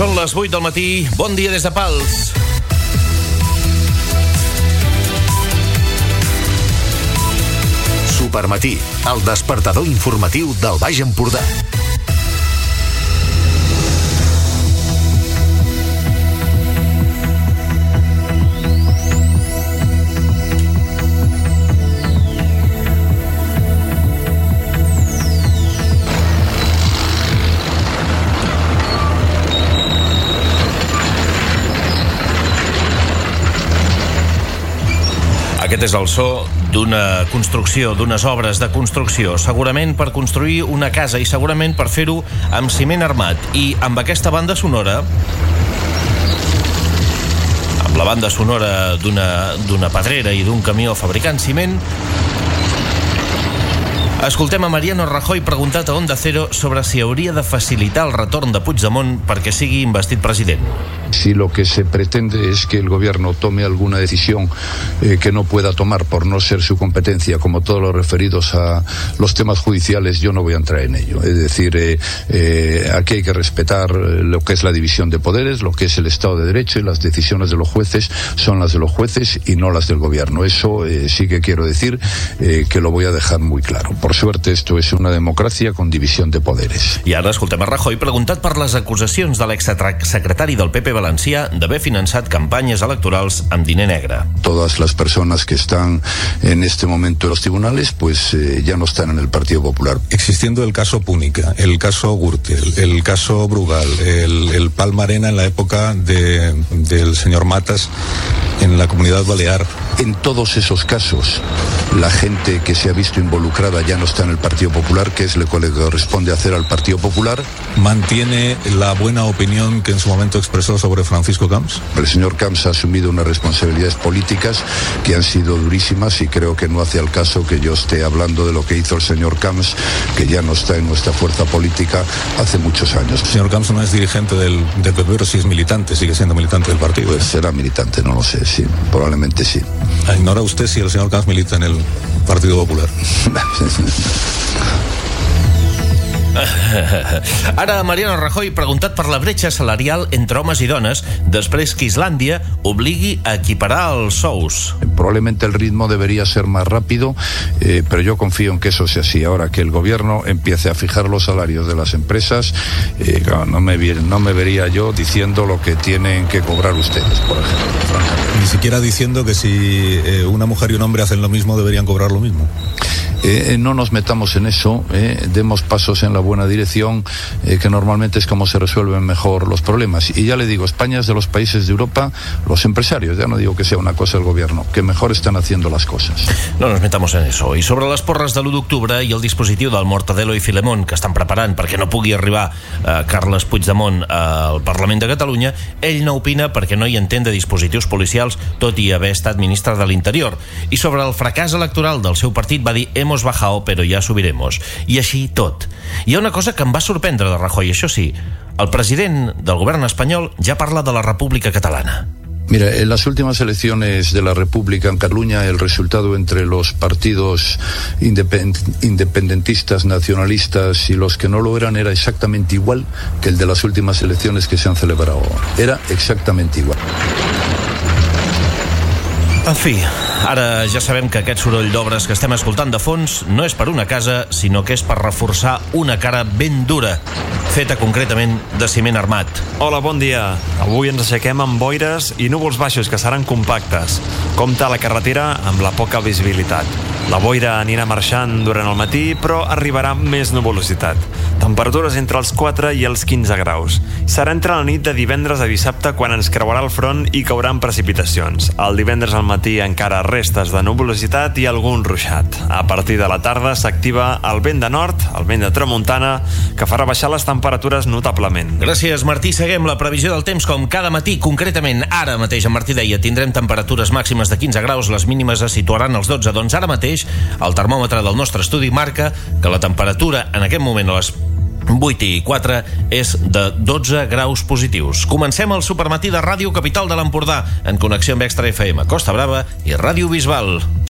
Són les 8 del matí. Bon dia des de Pals. Supermatí, el despertador informatiu del Baix Empordà. Aquest és el so d'una construcció, d'unes obres de construcció, segurament per construir una casa i segurament per fer-ho amb ciment armat. I amb aquesta banda sonora, amb la banda sonora d'una pedrera i d'un camió fabricant ciment, escoltem a Mariano Rajoy preguntat a Onda Cero sobre si hauria de facilitar el retorn de Puigdemont perquè sigui investit president. Si lo que se pretende es que el gobierno tome alguna decisión que no pueda tomar por no ser su competencia, como todos los referidos a los temas judiciales, yo no voy a entrar en ello. Es decir, aquí hay que respetar lo que es la división de poderes, lo que es el Estado de Derecho, y las decisiones de los jueces son las de los jueces y no las del gobierno. Eso sí que quiero decir que lo voy a dejar muy claro. Por suerte, esto es una democracia con división de poderes. I ara escoltem a Rajoy preguntat per les acusacions de l'exsecretari del PP valencià d'haver finançat campanyes electorals amb diner negre. Todas las personas que están en este momento en los tribunales, pues ya no están en el Partido Popular. Existiendo el caso Púnica, el caso Gürtel, el caso Brugal, el Palma Arena en la época del señor Matas en la Comunidad Balear. En todos esos casos, la gente que se ha visto involucrada ya no está en el Partido Popular, que es lo que le corresponde hacer al Partido Popular. ¿Mantiene la buena opinión que en su momento expresó sobre Francisco Camps? El señor Camps ha asumido unas responsabilidades políticas que han sido durísimas y creo que no hace al caso que yo esté hablando de lo que hizo el señor Camps, que ya no está en nuestra fuerza política hace muchos años. El señor Camps no es dirigente del PP, pero sí es militante, sigue siendo militante del partido. Pues será militante, no lo sé, sí, probablemente sí. ¿Ignora usted si el señor Camps milita en el Partido Popular? Ara Mariano Rajoy preguntat per la bretxa salarial entre homes i dones després que Islàndia obligui a equiparar els sous. Probablemente el ritmo debería ser más rápido, pero yo confío en que eso sea así. Ahora que el gobierno empiece a fijar los salarios de las empresas, claro, no me vería yo diciendo lo que tienen que cobrar ustedes, por ejemplo. Ni siquiera diciendo que si una mujer y un hombre hacen lo mismo deberían cobrar lo mismo. No nos metamos en eso, demos pasos en la buena dirección, que normalmente es como se resuelven mejor los problemas. Y ya le digo, España es de los países de Europa, los empresarios, ya no digo que sea una cosa del gobierno, que mejor están haciendo las cosas. No nos metamos en eso. I sobre les porres de l'1 d'octubre i el dispositiu del Mortadelo i Filemón que estan preparant perquè no pugui arribar Carles Puigdemont al Parlament de Catalunya, ell no opina perquè no hi entén de dispositius policials, tot i haver estat ministre de l'Interior. I sobre el fracàs electoral del seu partit va dir hemos bajado pero ya subiremos. I així tot. Hi ha una cosa que em va sorprendre de Rajoy, això sí. El president del govern espanyol ja parla de la República Catalana. Mira, en las últimas elecciones de la República en Cataluña, el resultado entre los partidos independentistas, nacionalistas y los que no lo eran era exactamente igual que el de las últimas elecciones que se han celebrado ahora. Era exactamente igual. En fi, ara ja sabem que aquest soroll d'obres que estem escoltant de fons no és per una casa, sinó que és per reforçar una cara ben dura, feta concretament de ciment armat. Hola, bon dia. Avui ens aixequem amb boires i núvols baixos que seran compactes. Compte a la carretera amb la poca visibilitat. La boira anirà marxant durant el matí, però arribarà més nuvolositat. Temperatures entre els 4 i els 15 graus. Serà entre la nit de divendres a dissabte quan ens creuarà el front i cauran precipitacions. El divendres al matí encara restes de nuvolositat i algun ruixat. A partir de la tarda s'activa el vent de nord, el vent de tramuntana, que farà baixar les temperatures notablement. Gràcies, Martí. Seguim la previsió del temps com cada matí. Concretament, ara mateix, en Martí deia, tindrem temperatures màximes de 15 graus, les mínimes es situaran als 12. Doncs ara mateix el termòmetre del nostre estudi marca que la temperatura en aquest moment a les 8:04 és de 12 graus positius. Comencem el supermatí de Ràdio Capital de l'Empordà en connexió amb Extra FM, Costa Brava i Ràdio Bisbal.